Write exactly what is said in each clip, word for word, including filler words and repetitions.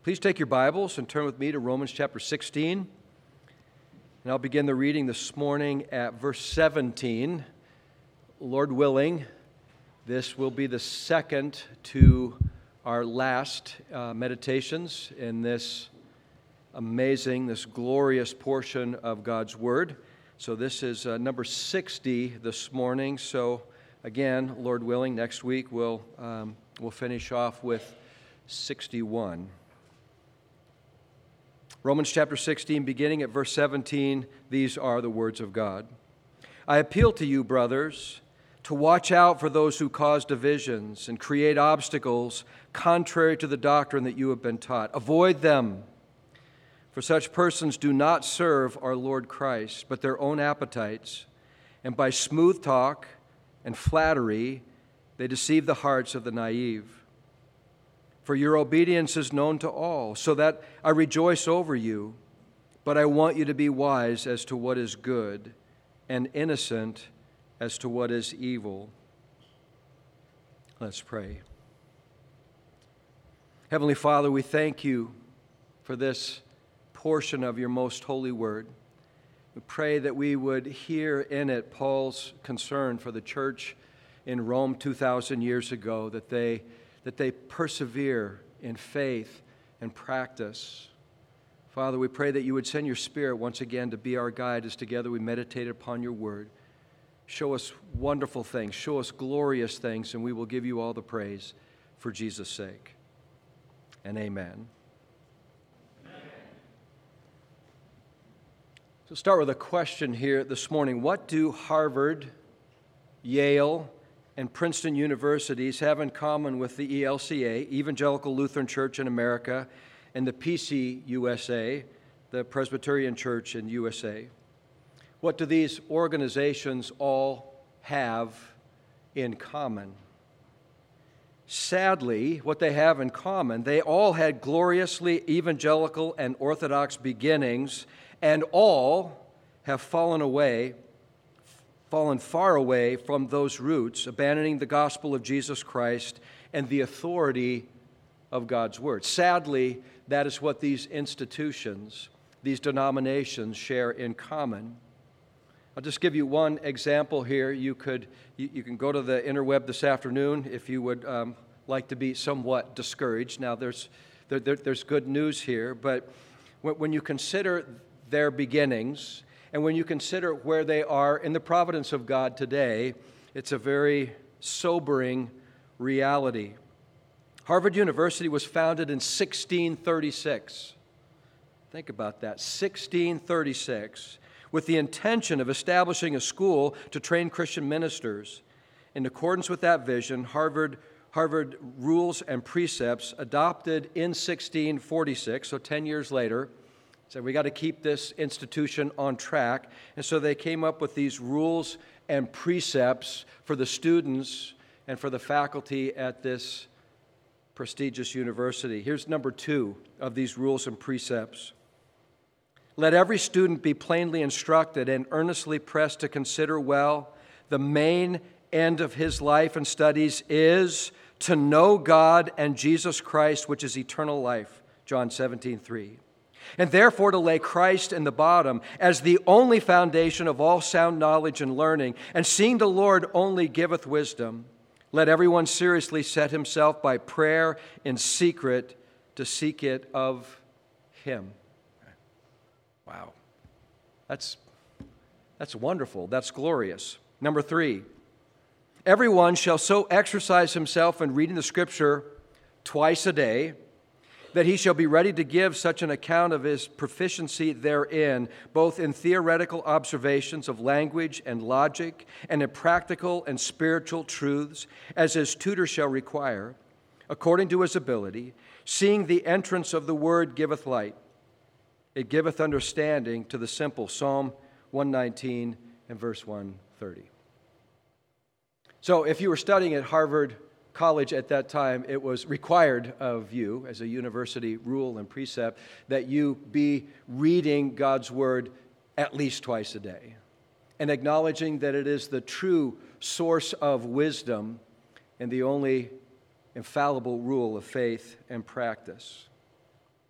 Please take your Bibles and turn with me to Romans chapter sixteen. And I'll begin the reading this morning at verse seventeen. Lord willing, this will be the second to our last uh, meditations in this amazing, this glorious portion of God's Word. So this is uh, number sixty this morning. So again, Lord willing, next week we'll, um, we'll finish off with sixty-one. Romans chapter sixteen, beginning at verse seventeen, these are the words of God. I appeal to you, brothers, to watch out for those who cause divisions and create obstacles contrary to the doctrine that you have been taught. Avoid them, for such persons do not serve our Lord Christ, but their own appetites, and by smooth talk and flattery they deceive the hearts of the naive. For your obedience is known to all, so that I rejoice over you. But I want you to be wise as to what is good, and innocent as to what is evil. Let's pray. Heavenly Father, we thank you for this portion of your most holy word. We pray that we would hear in it Paul's concern for the church in Rome two thousand years ago, that they that they persevere in faith and practice. Father, we pray that you would send your Spirit once again to be our guide as together we meditate upon your word. Show us wonderful things, show us glorious things, and we will give you all the praise for Jesus' sake. And amen. Amen. So start with a question here this morning. What do Harvard, Yale, and Princeton universities have in common with the E L C A, Evangelical Lutheran Church in America, and the P C U S A, the Presbyterian Church in U S A? What do these organizations all have in common? Sadly, what they have in common, they all had gloriously evangelical and orthodox beginnings, and all have fallen away fallen far away from those roots, abandoning the gospel of Jesus Christ and the authority of God's word. Sadly, that is what these institutions, these denominations share in common. I'll just give you one example here. You could you, you can go to the interweb this afternoon if you would um, like to be somewhat discouraged. Now, there's there, there, there's good news here, but when, when you consider their beginnings, and when you consider where they are in the providence of God today, it's a very sobering reality. Harvard University was founded in sixteen thirty-six. Think about that, sixteen thirty-six, with the intention of establishing a school to train Christian ministers. In accordance with that vision, Harvard, Harvard rules and precepts adopted in sixteen forty-six, so ten years later, said we got to keep this institution on track. And so they came up with these rules and precepts for the students and for the faculty at this prestigious university. Here's number two of these rules and precepts. Let every student be plainly instructed and earnestly pressed to consider well the main end of his life and studies is to know God and Jesus Christ, which is eternal life. John seventeen three. And therefore to lay Christ in the bottom as the only foundation of all sound knowledge and learning, and seeing the Lord only giveth wisdom, let everyone seriously set himself by prayer in secret to seek it of him. Wow. That's, that's wonderful. That's glorious. Number three, everyone shall so exercise himself in reading the Scripture twice a day, that he shall be ready to give such an account of his proficiency therein, both in theoretical observations of language and logic, and in practical and spiritual truths, as his tutor shall require, according to his ability, seeing the entrance of the word giveth light. It giveth understanding to the simple. Psalm one nineteen and verse one thirty. So if you were studying at Harvard College at that time, it was required of you as a university rule and precept that you be reading God's Word at least twice a day and acknowledging that it is the true source of wisdom and the only infallible rule of faith and practice.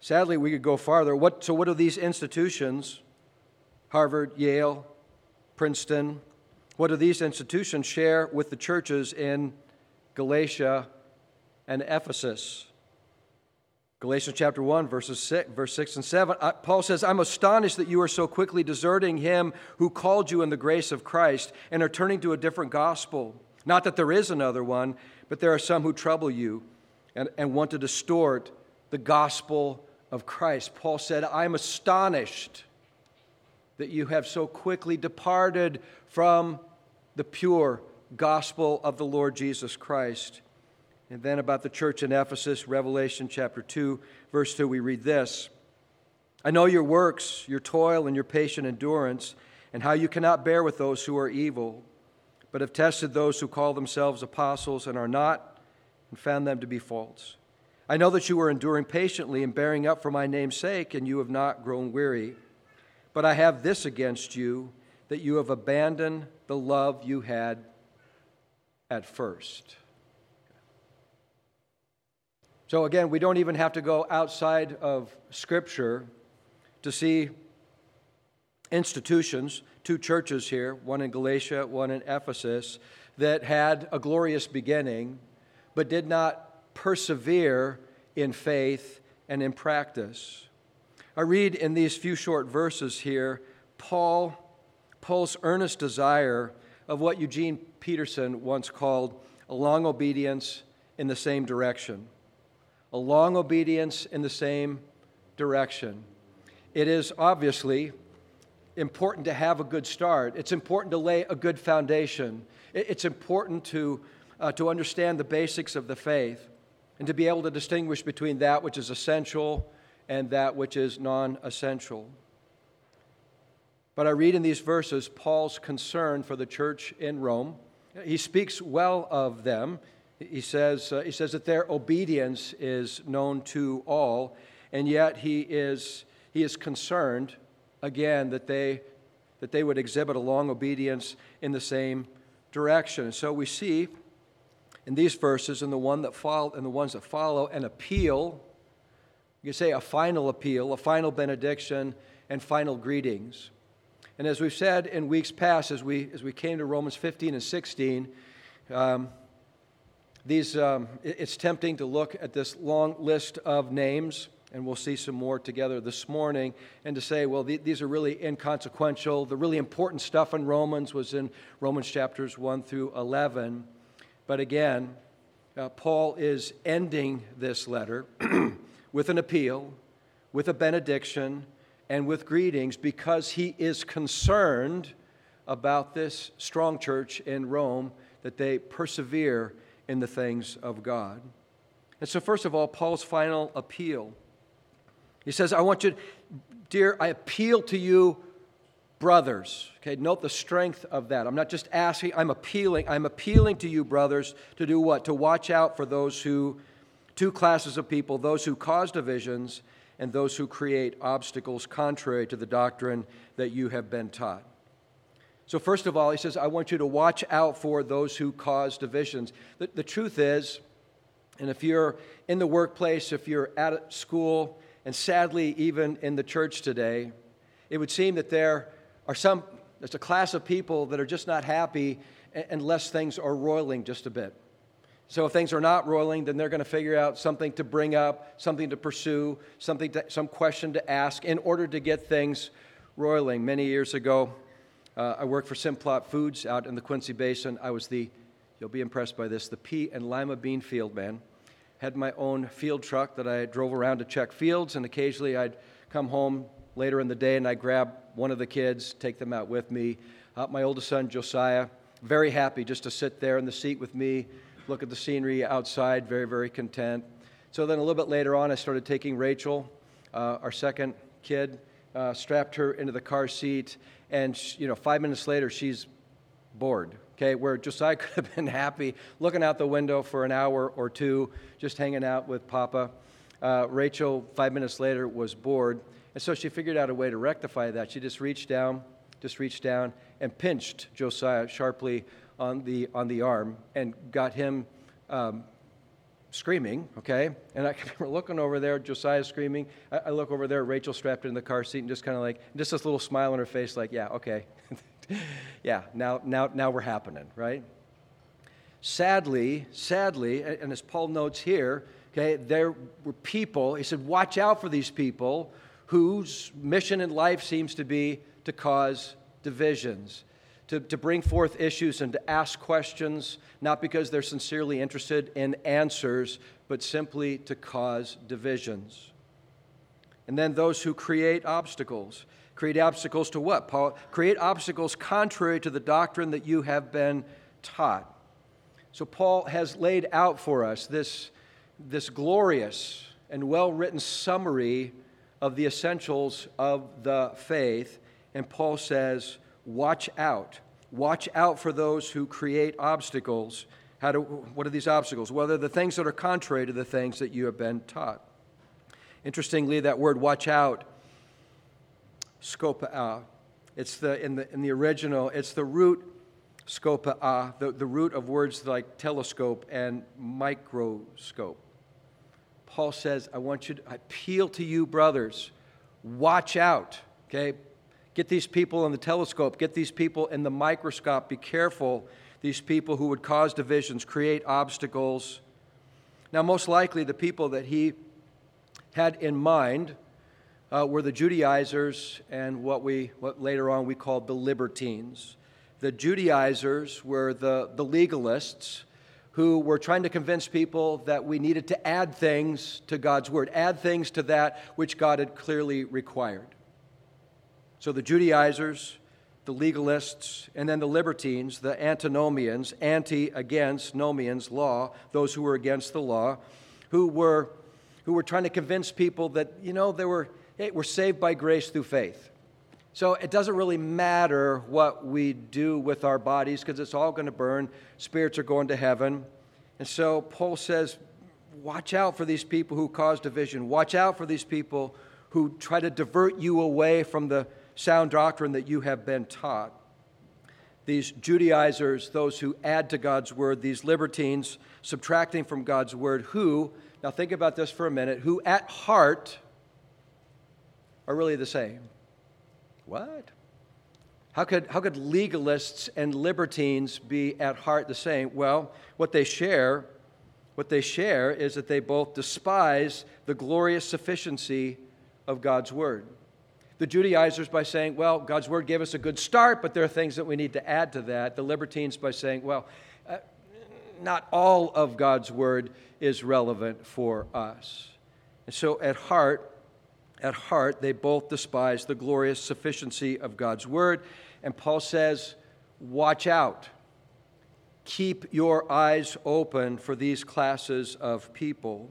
Sadly, we could go farther. What, so what do these institutions, Harvard, Yale, Princeton, what do these institutions share with the churches in Galatia and Ephesus? Galatians chapter one, verses six, verse six and seven, Paul says, I'm astonished that you are so quickly deserting him who called you in the grace of Christ and are turning to a different gospel. Not that there is another one, but there are some who trouble you and, and want to distort the gospel of Christ. Paul said, I'm astonished that you have so quickly departed from the pure gospel of the Lord Jesus Christ. And then about the church in Ephesus, Revelation chapter two, verse two, we read this. I know your works, your toil, and your patient endurance, and how you cannot bear with those who are evil, but have tested those who call themselves apostles and are not, and found them to be false. I know that you are enduring patiently and bearing up for my name's sake, and you have not grown weary. But I have this against you, that you have abandoned the love you had at first. So again, we don't even have to go outside of Scripture to see institutions, two churches here, one in Galatia, one in Ephesus, that had a glorious beginning, but did not persevere in faith and in practice. I read in these few short verses here, Paul, Paul's earnest desire of what Eugene Peterson once called a long obedience in the same direction. A long obedience in the same direction. It is obviously important to have a good start. It's important to lay a good foundation. It's important to, uh, to understand the basics of the faith and to be able to distinguish between that which is essential and that which is non-essential. But I read in these verses Paul's concern for the church in Rome. He speaks well of them. He says, uh, he says that their obedience is known to all, and yet he is, he is concerned, again, that they, that they would exhibit a long obedience in the same direction. So we see in these verses and the one that follow, and the ones that follow an appeal, you could say a final appeal, a final benediction, and final greetings. And as we've said in weeks past, as we as we came to Romans fifteen and sixteen, um, these um, it's tempting to look at this long list of names, and we'll see some more together this morning, and to say, well, th- these are really inconsequential. The really important stuff in Romans was in Romans chapters one through eleven. But again, uh, Paul is ending this letter with an appeal, with a benediction, and with greetings because he is concerned about this strong church in Rome, that they persevere in the things of God. And so first of all, Paul's final appeal. He says, I want you, dear, I appeal to you, brothers. Okay, note the strength of that. I'm not just asking, I'm appealing. I'm appealing to you, brothers, to do what? To watch out for those who, two classes of people, those who cause divisions and those who create obstacles contrary to the doctrine that you have been taught. So first of all, he says, I want you to watch out for those who cause divisions. The, the truth is, and if you're in the workplace, if you're at school, and sadly even in the church today, it would seem that there are some, there's a class of people that are just not happy unless things are roiling just a bit. So if things are not roiling, then they're going to figure out something to bring up, something to pursue, something to, some question to ask in order to get things roiling. Many years ago, uh, I worked for Simplot Foods out in the Quincy Basin. I was the, you'll be impressed by this, the pea and lima bean field man. Had my own field truck that I drove around to check fields, and occasionally I'd come home later in the day and I'd grab one of the kids, take them out with me. Uh, my oldest son, Josiah, very happy just to sit there in the seat with me, look at the scenery outside, very, very content. So then a little bit later on, I started taking Rachel, uh, our second kid, uh, strapped her into the car seat, and, she, you know, five minutes later, she's bored, okay, where Josiah could have been happy looking out the window for an hour or two, just hanging out with Papa. Uh, Rachel, five minutes later, was bored, and so she figured out a way to rectify that. She just reached down, just reached down and pinched Josiah sharply on the on the arm and got him um, screaming, okay? And I remember looking over there, Josiah's screaming. I, I look over there, Rachel strapped in the car seat, and just kind of like, just this little smile on her face, like, yeah, okay. yeah, now, now, now we're happening, right? Sadly, sadly, and as Paul notes here, okay, there were people, he said, watch out for these people whose mission in life seems to be to cause divisions, to, to bring forth issues and to ask questions, not because they're sincerely interested in answers, but simply to cause divisions. And then those who create obstacles. Create obstacles to what, Paul? Create obstacles contrary to the doctrine that you have been taught. So Paul has laid out for us this, this glorious and well-written summary of the essentials of the faith. And Paul says, watch out. Watch out for those who create obstacles. How do, what are these obstacles? Well, they're the things that are contrary to the things that you have been taught. Interestingly, that word watch out, skopaa, it's the in the in the original, it's the root skopaa, the, the root of words like telescope and microscope. Paul says, I want you to I appeal to you, brothers, watch out, okay? Get these people in the telescope, get these people in the microscope, be careful, these people who would cause divisions, create obstacles. Now, most likely the people that he had in mind uh, were the Judaizers and what we what later on we called the libertines. The Judaizers were the, the legalists who were trying to convince people that we needed to add things to God's word, add things to that which God had clearly required. So the Judaizers, the legalists, and then the libertines, the antinomians, anti against, nomians, law, those who were against the law, who were who were trying to convince people that, you know, they were, hey, we're saved by grace through faith. So it doesn't really matter what we do with our bodies because it's all going to burn. Spirits are going to heaven. And so Paul says, watch out for these people who cause division. Watch out for these people who try to divert you away from the sound doctrine that you have been taught. These Judaizers, those who add to God's word, these libertines, subtracting from God's word, who, now think about this for a minute, who at heart are really the same. What? How could, how could legalists and libertines be at heart the same? Well, what they share, what they share is that they both despise the glorious sufficiency of God's word. The Judaizers by saying, well, God's word gave us a good start, but there are things that we need to add to that. The libertines by saying, well, uh, not all of God's word is relevant for us. And so at heart, at heart, they both despise the glorious sufficiency of God's word. And Paul says, watch out. Keep your eyes open for these classes of people.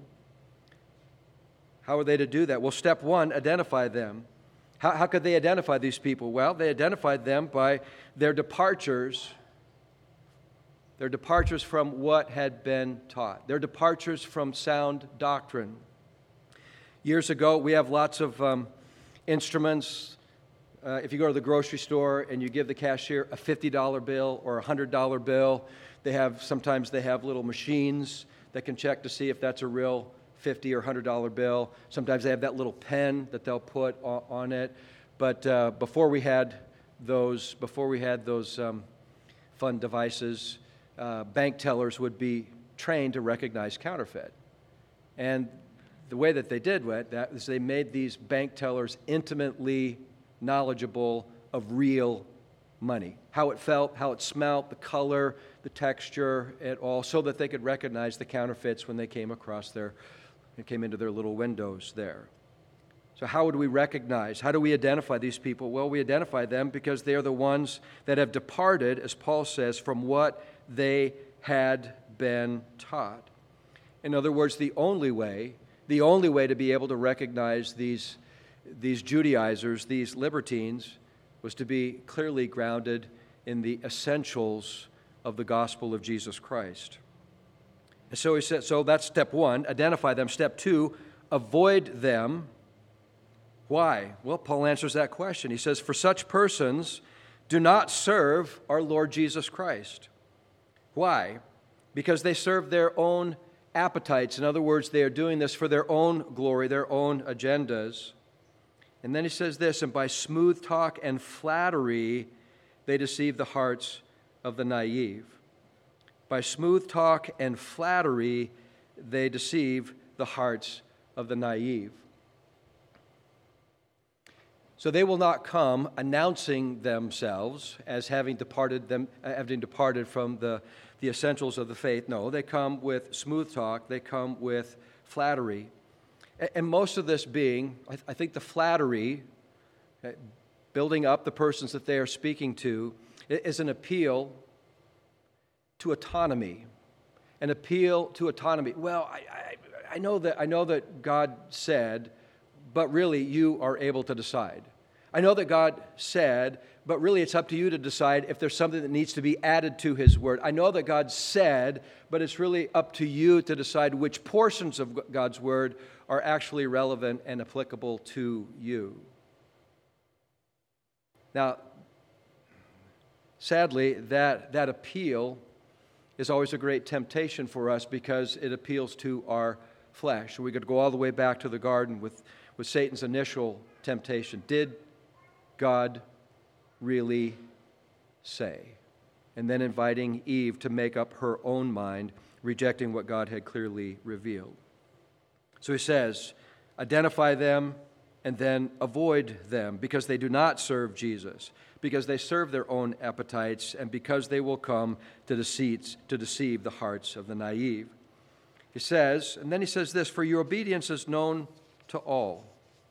How are they to do that? Well, step one, identify them. How, how could they identify these people? Well, they identified them by their departures, their departures from what had been taught, their departures from sound doctrine. Years ago, we have lots of um, instruments. Uh, if you go to the grocery store and you give the cashier a fifty dollar bill or a one hundred dollar bill, they have sometimes they have little machines that can check to see if that's a real fifty or one hundred dollar bill. Sometimes they have that little pen that they'll put on, on it. But uh, before we had those, before we had those um, fun devices, uh, bank tellers would be trained to recognize counterfeit. And the way that they did that is they made these bank tellers intimately knowledgeable of real money, how it felt, how it smelled, the color, the texture, and all, so that they could recognize the counterfeits when they came across their, it came into their little windows there. So how would we recognize, how do we identify these people? Well, we identify them because they are the ones that have departed, as Paul says, from what they had been taught. In other words, the only way The only way to be able to recognize these, these Judaizers, these libertines, was to be clearly grounded in the essentials of the gospel of Jesus Christ. And so he said, so that's step one, identify them. Step two, avoid them. Why? Well, Paul answers that question. He says, for such persons do not serve our Lord Jesus Christ. Why? Because they serve their own appetites. In other words, they are doing this for their own glory, their own agendas. And then he says this, and by smooth talk and flattery, they deceive the hearts of the naive. By smooth talk and flattery, they deceive the hearts of the naive. So they will not come announcing themselves as having departed them, having departed from the, the essentials of the faith. No, they come with smooth talk. They come with flattery. And most of this being, I think the flattery, building up the persons that they are speaking to, is an appeal to autonomy. An appeal to autonomy. Well, I, I, I know that I know that God said, but really you are able to decide. I know that God said, but really it's up to you to decide if there's something that needs to be added to His Word. I know that God said, but it's really up to you to decide which portions of God's Word are actually relevant and applicable to you. Now, sadly, that, that appeal is always a great temptation for us because it appeals to our flesh. We could go all the way back to the garden with, with Satan's initial temptation. Did God really say? And then inviting Eve to make up her own mind, rejecting what God had clearly revealed. So he says, identify them and then avoid them because they do not serve Jesus, because they serve their own appetites, and because they will come to deceit, to deceive the hearts of the naive. He says, and then he says this, for your obedience is known to all.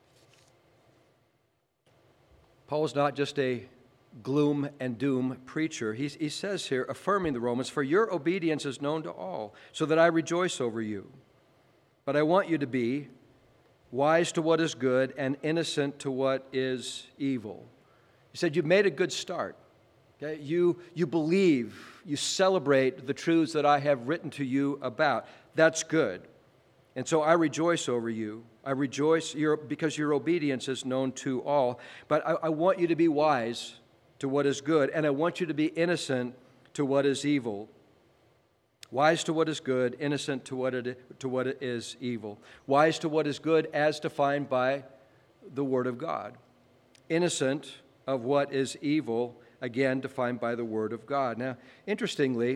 Paul is not just a gloom and doom preacher. He, he says here, affirming the Romans, for your obedience is known to all, so that I rejoice over you. But I want you to be wise to what is good and innocent to what is evil. He said, you've made a good start. Okay? You, you believe, you celebrate the truths that I have written to you about. That's good. And so I rejoice over you. I rejoice your, because your obedience is known to all. But I, I want you to be wise to what is good, and I want you to be innocent to what is evil. Wise to what is good, innocent to what it, to what is evil. Wise to what is good as defined by the Word of God. Innocent of what is evil, again defined by the Word of God. Now, interestingly,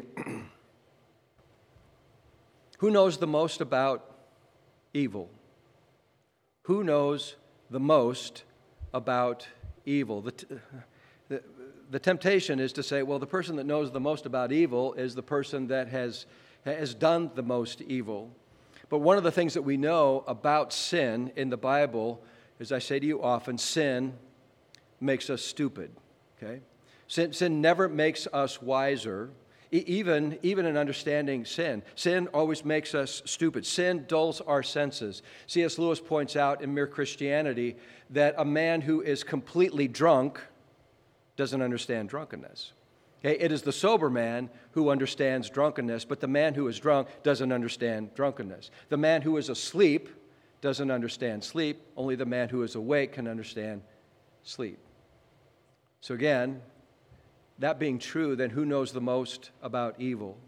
who knows the most about evil? Who knows the most about evil? The, t- the, the temptation is to say, well, the person that knows the most about evil is the person that has, has done the most evil. But one of the things that we know about sin in the Bible, as I say to you often, sin makes us stupid. Okay? Sin, sin never makes us wiser. Even, even in understanding sin. Sin always makes us stupid. Sin dulls our senses. C S Lewis points out in Mere Christianity that a man who is completely drunk doesn't understand drunkenness. Okay? It is the sober man who understands drunkenness, but the man who is drunk doesn't understand drunkenness. The man who is asleep doesn't understand sleep. Only the man who is awake can understand sleep. So again, that being true, then who knows the most about evil?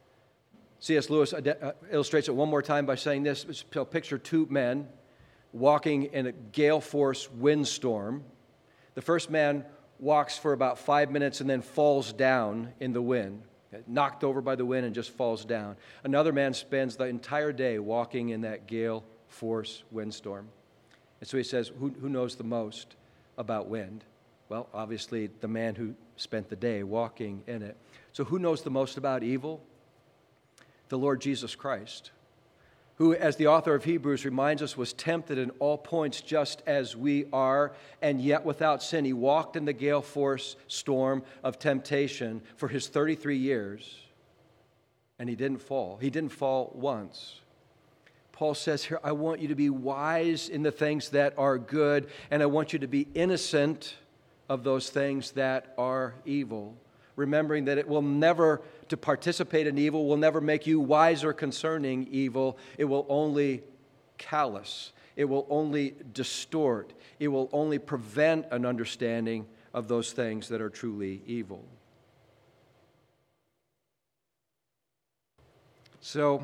C S Lewis illustrates it one more time by saying this. Picture two men walking in a gale force windstorm. The first man walks for about five minutes and then falls down in the wind, knocked over by the wind and just falls down. Another man spends the entire day walking in that gale force windstorm. And so he says, who, who knows the most about wind? Well, obviously, the man who spent the day walking in it. So who knows the most about evil? The Lord Jesus Christ, who, as the author of Hebrews reminds us, was tempted in all points just as we are, and yet without sin. He walked in the gale force storm of temptation for his thirty-three years, and he didn't fall. He didn't fall once. Paul says here, I want you to be wise in the things that are good, and I want you to be innocent of those things that are evil, remembering that it will never, to participate in evil, will never make you wiser concerning evil. It will only callous. It will only distort. It will only prevent an understanding of those things that are truly evil. So,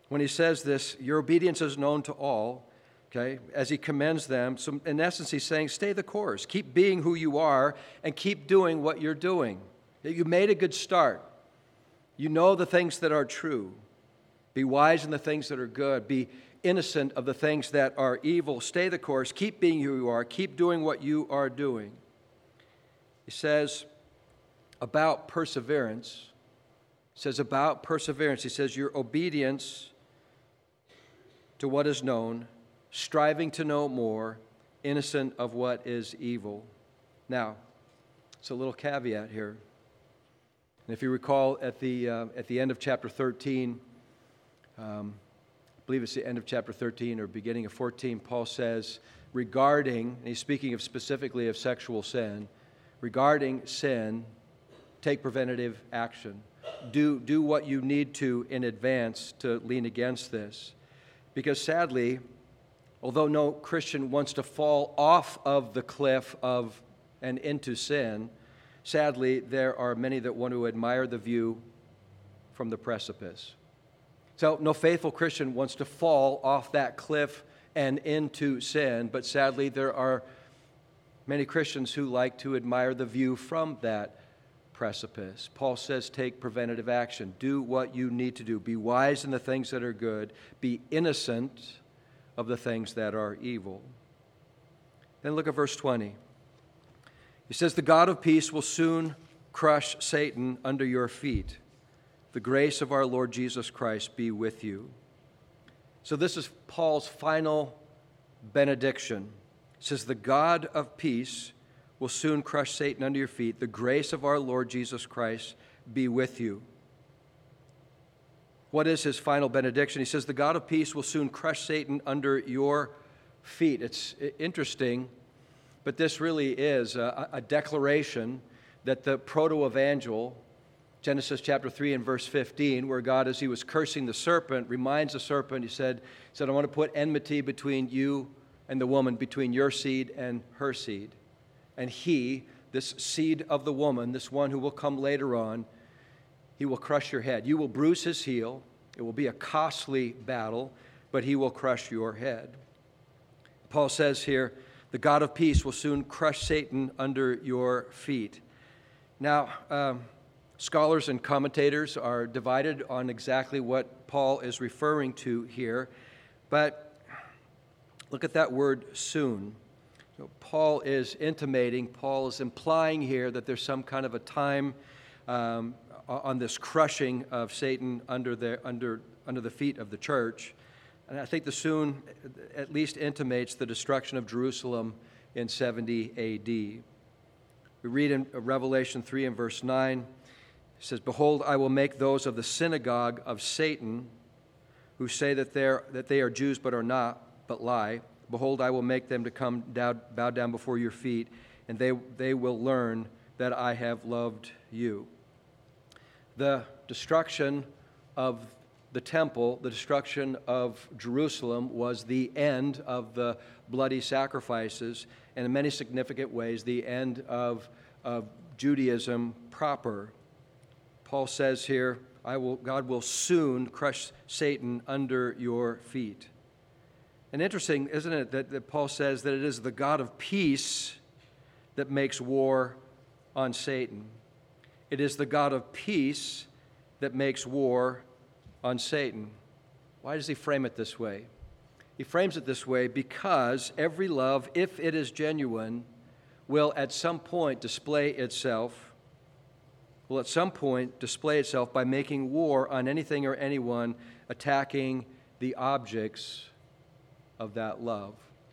when he says this, your obedience is known to all, okay, as he commends them. So in essence, he's saying, stay the course. Keep being who you are and keep doing what you're doing. You made a good start. You know the things that are true. Be wise in the things that are good. Be innocent of the things that are evil. Stay the course. Keep being who you are. Keep doing what you are doing. He says about perseverance. He says about perseverance. He says your obedience to what is known, striving to know more, innocent of what is evil. Now, it's a little caveat here. And if you recall at the uh, at the end of chapter thirteen, um, I believe it's the end of chapter thirteen or beginning of fourteen, Paul says regarding, and he's speaking of specifically of sexual sin, regarding sin, take preventative action. Do, do what you need to in advance to lean against this. Because sadly, although no Christian wants to fall off of the cliff of and into sin, sadly, there are many that want to admire the view from the precipice. So no faithful Christian wants to fall off that cliff and into sin, but sadly, there are many Christians who like to admire the view from that precipice. Paul says, take preventative action. Do what you need to do. Be wise in the things that are good. Be innocent of the things that are evil. Then look at verse twenty. He says, the God of peace will soon crush Satan under your feet. The grace of our Lord Jesus Christ be with you. So this is Paul's final benediction. It says, the God of peace will soon crush Satan under your feet. The grace of our Lord Jesus Christ be with you. What is his final benediction? He says, the God of peace will soon crush Satan under your feet. It's interesting, but this really is a, a declaration that the proto-evangel, Genesis chapter three and verse fifteen, where God, as he was cursing the serpent, reminds the serpent, he said, he said, I want to put enmity between you and the woman, between your seed and her seed. And he, this seed of the woman, this one who will come later on, he will crush your head. You will bruise his heel. It will be a costly battle, but he will crush your head. Paul says here, the God of peace will soon crush Satan under your feet. Now, um, scholars and commentators are divided on exactly what Paul is referring to here, but look at that word soon. So Paul is intimating, Paul is implying here that there's some kind of a time um, on this crushing of Satan under the, under, under the feet of the church. And I think the soon at least intimates the destruction of Jerusalem in seventy A D. We read in Revelation three and verse nine, it says, behold, I will make those of the synagogue of Satan who say that, they're, that they are Jews but are not, but lie. Behold, I will make them to come down, bow down before your feet, and they, they will learn that I have loved you. The destruction of the temple, the destruction of Jerusalem, was the end of the bloody sacrifices, and in many significant ways, the end of, of Judaism proper. Paul says here, I will, God will soon crush Satan under your feet. And interesting, isn't it, that, that Paul says that it is the God of peace that makes war on Satan. It is the God of peace that makes war on Satan. Why does he frame it this way? He frames it this way because every love, if it is genuine, will at some point display itself, will at some point display itself by making war on anything or anyone attacking the objects of that love.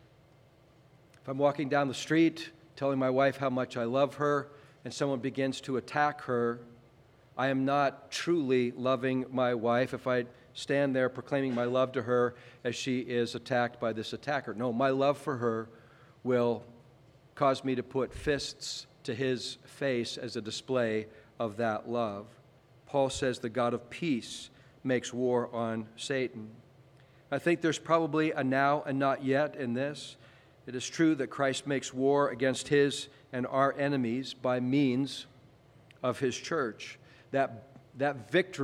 If I'm walking down the street telling my wife how much I love her and someone begins to attack her, I am not truly loving my wife if I stand there proclaiming my love to her as she is attacked by this attacker. No, my love for her will cause me to put fists to his face as a display of that love. Paul says the God of peace makes war on Satan. I think there's probably a now and not yet in this. It is true that Christ makes war against his and our enemies by means of his church. That, that victory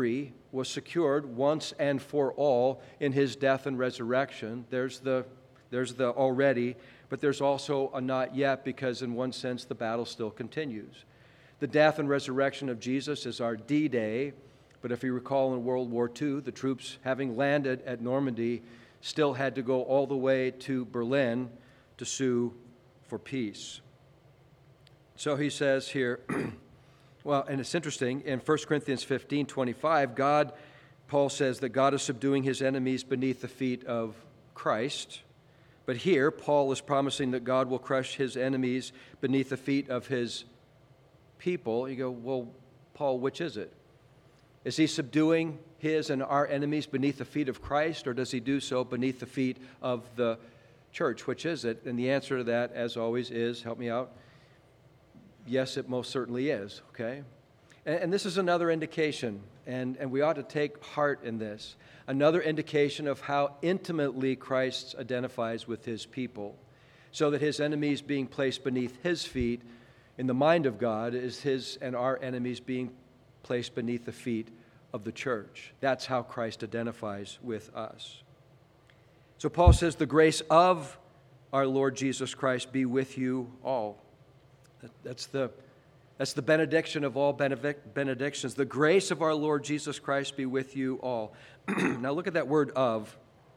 was secured once and for all in his death and resurrection. There's the, there's the already, but there's also a not yet, because in one sense the battle still continues. The death and resurrection of Jesus is our D-Day, but if you recall in World War Two, the troops, having landed at Normandy, still had to go all the way to Berlin to sue for peace. So he says here, well, and it's interesting, in First Corinthians fifteen twenty-five, God, Paul says that God is subduing his enemies beneath the feet of Christ. But here, Paul is promising that God will crush his enemies beneath the feet of his people. You go, well, Paul, which is it? Is he subduing his and our enemies beneath the feet of Christ, or does he do so beneath the feet of the church? Which is it? And the answer to that, as always, is, help me out, yes, it most certainly is, okay? And, and this is another indication, and, and we ought to take heart in this, another indication of how intimately Christ identifies with his people, so that his enemies being placed beneath his feet in the mind of God is his and our enemies being placed beneath the feet of the church. That's how Christ identifies with us. So Paul says, the grace of our Lord Jesus Christ be with you all. That's the, that's the benediction of all benedictions. The grace of our Lord Jesus Christ be with you all. Now look at that word of.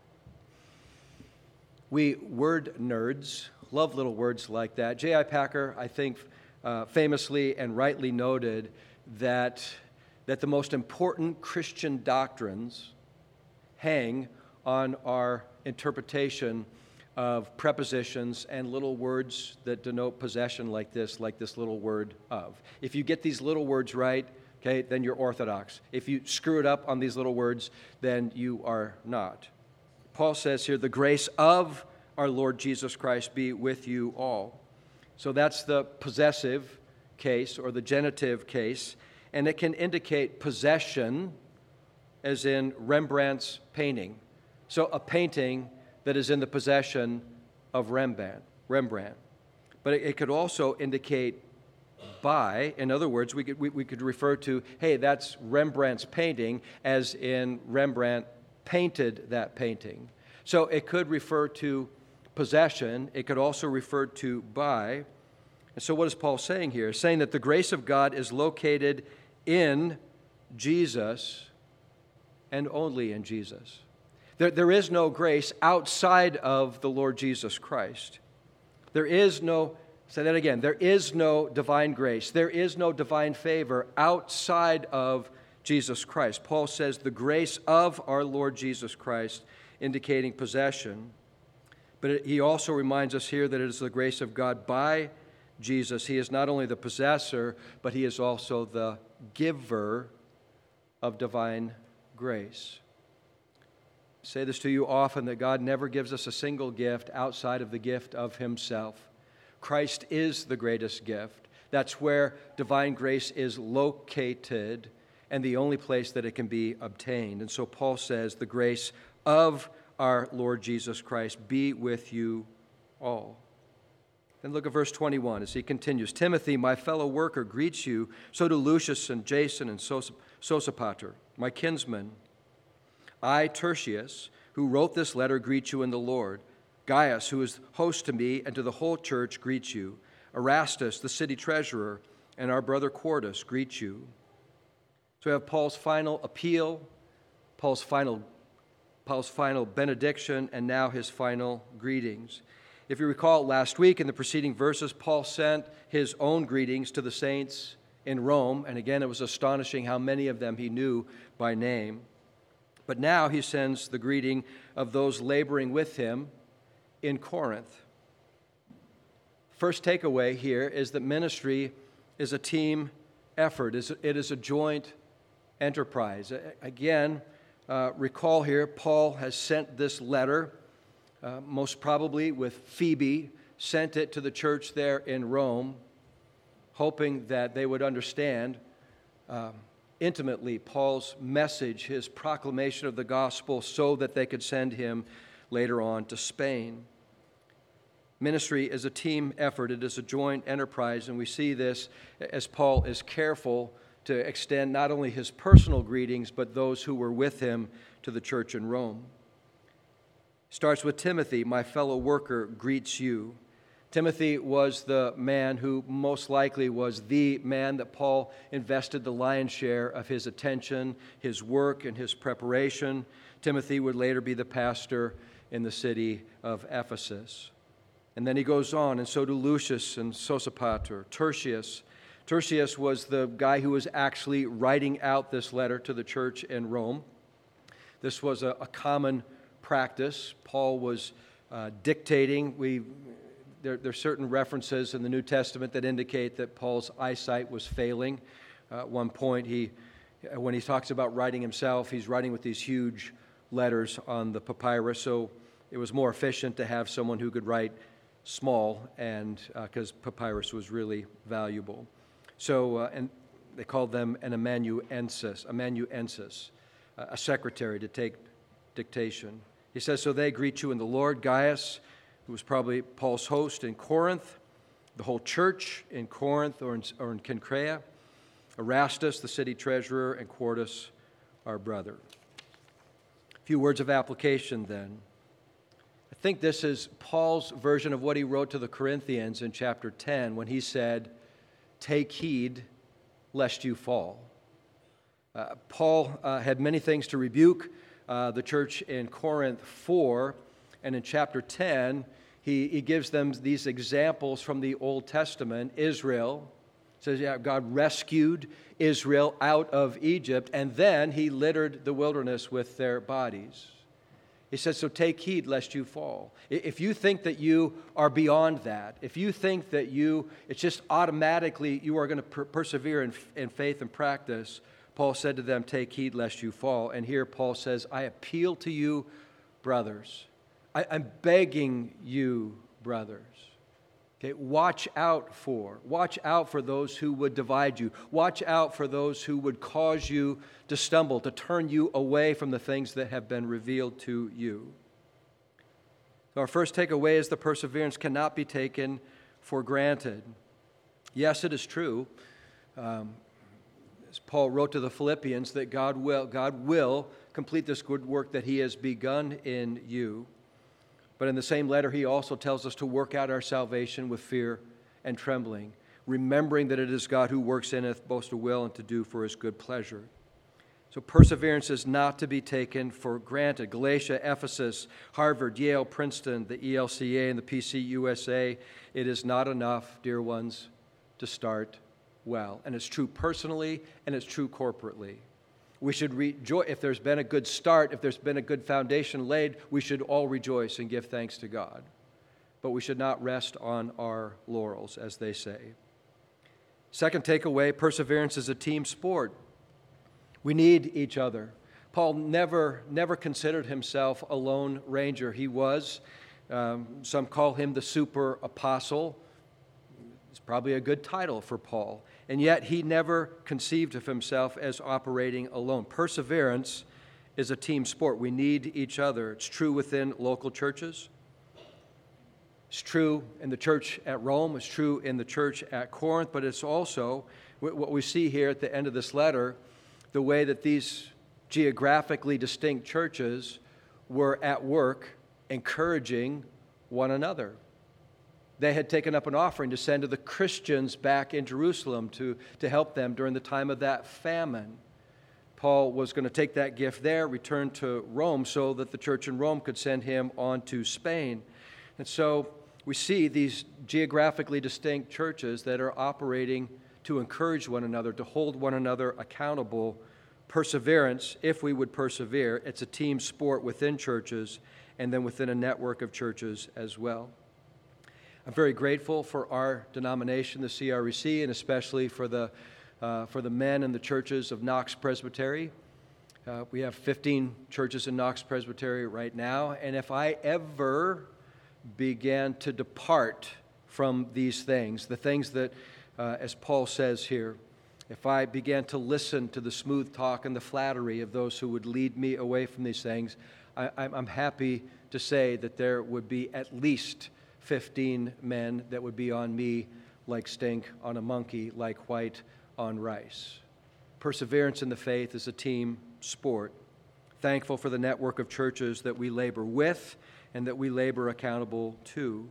We word nerds love little words like that. J I Packer, I think, uh, famously and rightly noted that, that the most important Christian doctrines hang on our interpretation of prepositions and little words that denote possession like this, like this little word of. If you get these little words right, okay, then you're orthodox. If you screw it up on these little words, then you are not. Paul says here, the grace of our Lord Jesus Christ be with you all. So that's the possessive case or the genitive case, and it can indicate possession, as in Rembrandt's painting. So a painting that is in the possession of Rembrandt. Rembrandt. But it, it could also indicate by. In other words, we could, we, we could refer to, hey, that's Rembrandt's painting, as in Rembrandt painted that painting. So it could refer to possession. It could also refer to by. And so what is Paul saying here? Saying that the grace of God is located in Jesus and only in Jesus. There, there is no grace outside of the Lord Jesus Christ. There is no, say that again, there is no divine grace. There is no divine favor outside of Jesus Christ. Paul says the grace of our Lord Jesus Christ, indicating possession. But it, he also reminds us here that it is the grace of God by Jesus. He is not only the possessor, but he is also the giver of divine grace. I say this to you often, that God never gives us a single gift outside of the gift of himself. Christ is the greatest gift. That's where divine grace is located and the only place that it can be obtained. And so Paul says, the grace of our Lord Jesus Christ be with you all. Then look at verse twenty-one as he continues. Timothy, my fellow worker, greets you. So do Lucius and Jason and Sosipater, my kinsmen. I, Tertius, who wrote this letter, greet you in the Lord. Gaius, who is host to me and to the whole church, greets you. Erastus, the city treasurer, and our brother Quartus greet you. So we have Paul's final appeal, Paul's final, Paul's final benediction, and now his final greetings. If you recall last week in the preceding verses, Paul sent his own greetings to the saints in Rome, and again it was astonishing how many of them he knew by name. But now he sends the greeting of those laboring with him in Corinth. First takeaway here is that ministry is a team effort. It is a joint enterprise. Again, uh, recall here, Paul has sent this letter, uh, most probably with Phoebe, sent it to the church there in Rome, hoping that they would understand um, intimately Paul's message, his proclamation of the gospel, so that they could send him later on to Spain. Ministry is a team effort. It is a joint enterprise, and we see this as Paul is careful to extend not only his personal greetings, but those who were with him to the church in Rome. Starts with Timothy, my fellow worker, greets you. Timothy was the man who most likely was the man that Paul invested the lion's share of his attention, his work, and his preparation. Timothy would later be the pastor in the city of Ephesus. And then he goes on, and so do Lucius and Sosipater, Tertius. Tertius was the guy who was actually writing out this letter to the church in Rome. This was a, a common practice. Paul was uh, dictating. We There, there are certain references in the New Testament that indicate that Paul's eyesight was failing. Uh, at one point, he, when he talks about writing himself, he's writing with these huge letters on the papyrus, so it was more efficient to have someone who could write small, and because uh, papyrus was really valuable. So, uh, and they called them an amanuensis, amanuensis, uh, a secretary to take dictation. He says, so they greet you in the Lord, Gaius, who was probably Paul's host in Corinth, the whole church in Corinth or in, or in Cenchrea, Erastus, the city treasurer, and Quartus, our brother. A few words of application then. I think this is Paul's version of what he wrote to the Corinthians in chapter ten when he said, take heed lest you fall. Uh, Paul uh, had many things to rebuke uh, the church in Corinth for. And in chapter ten, he, he gives them these examples from the Old Testament. Israel says, yeah, God rescued Israel out of Egypt, and then he littered the wilderness with their bodies. He says, so take heed lest you fall. If you think that you are beyond that, if you think that you, it's just automatically you are going to per- persevere in, in faith and practice, Paul said to them, take heed lest you fall. And here Paul says, I appeal to you, brothers. I, I'm begging you, brothers. Okay, watch out for, watch out for those who would divide you. Watch out for those who would cause you to stumble, to turn you away from the things that have been revealed to you. So our first takeaway is the perseverance cannot be taken for granted. Yes, it is true, um, as Paul wrote to the Philippians, that God will, God will complete this good work that he has begun in you. But in the same letter, he also tells us to work out our salvation with fear and trembling, remembering that it is God who works in us both to will and to do for his good pleasure. So perseverance is not to be taken for granted. Galatia, Ephesus, Harvard, Yale, Princeton, the E L C A, and the P C U S A, it is not enough, dear ones, to start well. And it's true personally, and it's true corporately. We should rejoice. If there's been a good start, if there's been a good foundation laid, we should all rejoice and give thanks to God. But we should not rest on our laurels, as they say. Second takeaway, perseverance is a team sport. We need each other. Paul never, never considered himself a lone ranger. He was, um, some call him the super apostle. It's probably a good title for Paul. And yet he never conceived of himself as operating alone. Perseverance is a team sport. We need each other. It's true within local churches. It's true in the church at Rome. It's true in the church at Corinth. But it's also what we see here at the end of this letter, the way that these geographically distinct churches were at work encouraging one another. They had taken up an offering to send to the Christians back in Jerusalem to, to help them during the time of that famine. Paul was going to take that gift there, return to Rome, so that the church in Rome could send him on to Spain. And so we see these geographically distinct churches that are operating to encourage one another, to hold one another accountable. Perseverance, if we would persevere, it's a team sport within churches and then within a network of churches as well. I'm very grateful for our denomination, the C R E C, and especially for the uh, for the men in the churches of Knox Presbytery. Uh, we have fifteen churches in Knox Presbytery right now, and if I ever began to depart from these things, the things that, uh, as Paul says here, if I began to listen to the smooth talk and the flattery of those who would lead me away from these things, I, I'm happy to say that there would be at least fifteen men that would be on me like stink on a monkey, like white on rice. Perseverance in the faith is a team sport. Thankful for the network of churches that we labor with and that we labor accountable to.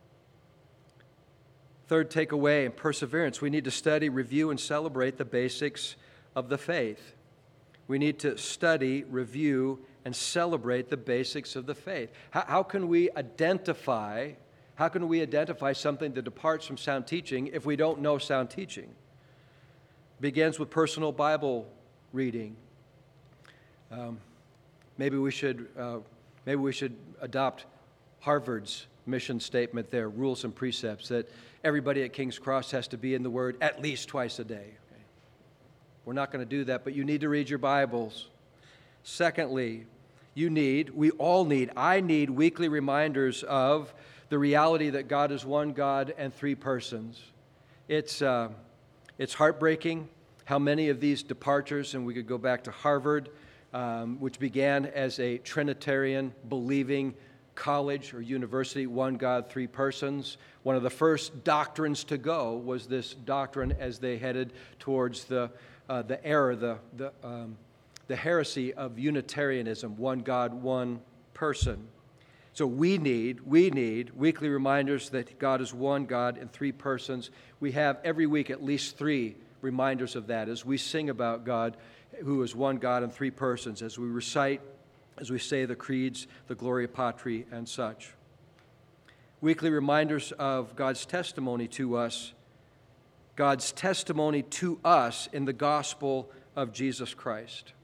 Third takeaway in perseverance, we need to study, review, and celebrate the basics of the faith. We need to study, review, and celebrate the basics of the faith. How, how can we identify, how can we identify something that departs from sound teaching if we don't know sound teaching? It begins with personal Bible reading. Um, maybe we should, uh, maybe we should adopt Harvard's mission statement there, rules and precepts, that everybody at King's Cross has to be in the Word at least twice a day. Okay? We're not going to do that, but you need to read your Bibles. Secondly, you need, we all need, I need weekly reminders of the reality that God is one God and three persons. It's, uh, it's heartbreaking how many of these departures, and we could go back to Harvard, um, which began as a Trinitarian believing college or university, one God, three persons. One of the first doctrines to go was this doctrine as they headed towards the uh, the error, the the um, the heresy of Unitarianism, one God, one person. So we need, we need weekly reminders that God is one God in three persons. We have every week at least three reminders of that as we sing about God who is one God in three persons, as we recite, as we say the creeds, the Gloria Patri, and such. Weekly reminders of God's testimony to us, God's testimony to us in the gospel of Jesus Christ.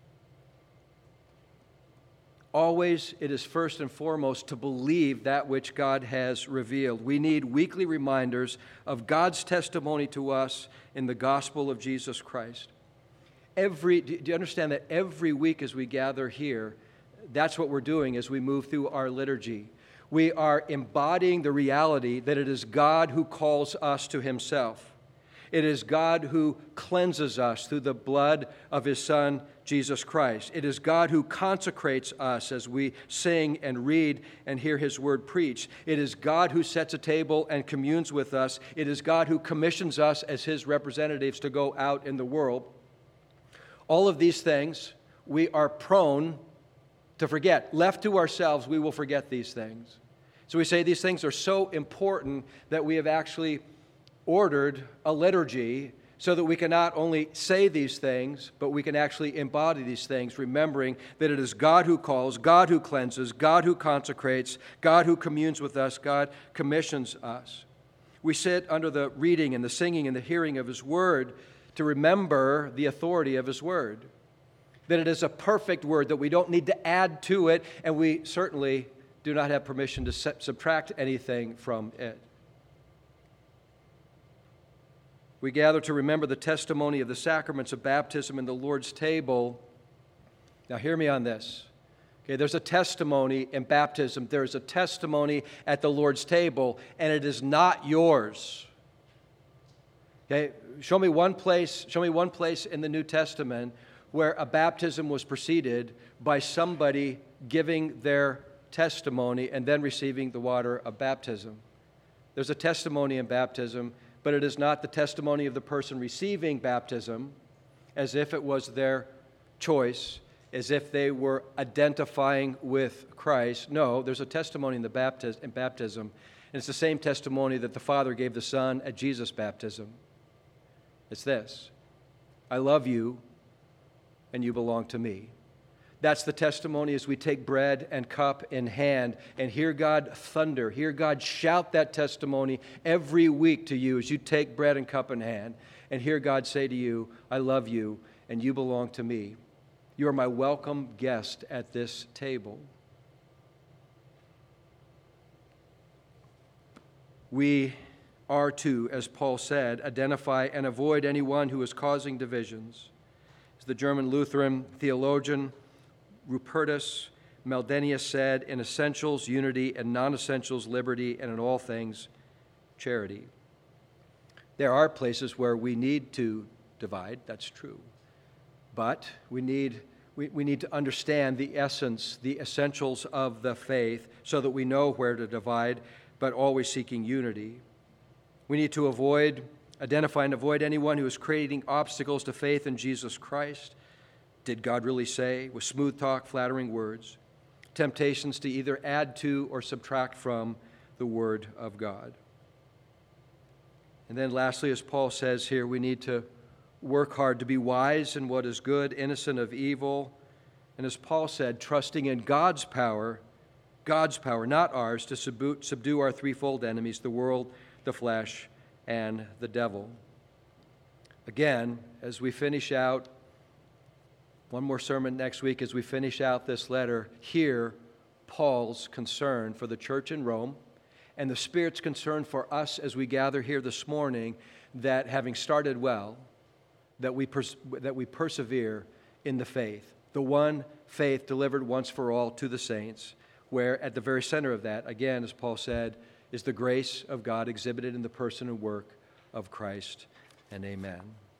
Always, it is first and foremost to believe that which God has revealed. We need weekly reminders of God's testimony to us in the gospel of Jesus Christ. Every, do you understand that every week as we gather here, that's what we're doing as we move through our liturgy. We are embodying the reality that it is God who calls us to Himself. It is God who cleanses us through the blood of His Son, Jesus Christ. It is God who consecrates us as we sing and read and hear His word preached. It is God who sets a table and communes with us. It is God who commissions us as His representatives to go out in the world. All of these things we are prone to forget. Left to ourselves, we will forget these things. So we say these things are so important that we have actually ordered a liturgy so that we can not only say these things, but we can actually embody these things, remembering that it is God who calls, God who cleanses, God who consecrates, God who communes with us, God commissions us. We sit under the reading and the singing and the hearing of His word to remember the authority of His word, that it is a perfect word, that we don't need to add to it, and we certainly do not have permission to subtract anything from it. We gather to remember the testimony of the sacraments of baptism and the Lord's table. Now, hear me on this. Okay, there's a testimony in baptism. There's a testimony at the Lord's table, and it is not yours. Okay, show me one place, show me one place in the New Testament where a baptism was preceded by somebody giving their testimony and then receiving the water of baptism. There's a testimony in baptism, but it is not the testimony of the person receiving baptism as if it was their choice, as if they were identifying with Christ. No, there's a testimony in the baptism, in baptism, and it's the same testimony that the Father gave the Son at Jesus' baptism. It's this: I love you, and you belong to me. That's the testimony as we take bread and cup in hand and hear God thunder, hear God shout that testimony every week to you as you take bread and cup in hand, and hear God say to you, I love you and you belong to me. You are my welcome guest at this table. We are to, as Paul said, identify and avoid anyone who is causing divisions. As the German Lutheran theologian Rupertus Meldenius said, in essentials, unity, in non-essentials, liberty, and in all things, charity. There are places where we need to divide, that's true. But we need, we, we need to understand the essence, the essentials of the faith so that we know where to divide, but always seeking unity. We need to avoid Identify and avoid anyone who is creating obstacles to faith in Jesus Christ. Did God really say? With smooth talk, flattering words. Temptations to either add to or subtract from the Word of God. And then lastly, as Paul says here, we need to work hard to be wise in what is good, innocent of evil. And as Paul said, trusting in God's power, God's power, not ours, to subdue, subdue our threefold enemies, the world, the flesh, and the devil. Again, as we finish out, one more sermon next week, as we finish out this letter, hear Paul's concern for the church in Rome and the Spirit's concern for us as we gather here this morning, that having started well, that we pers- that we persevere in the faith, the one faith delivered once for all to the saints, where at the very center of that, again, as Paul said, is the grace of God exhibited in the person and work of Christ. And amen.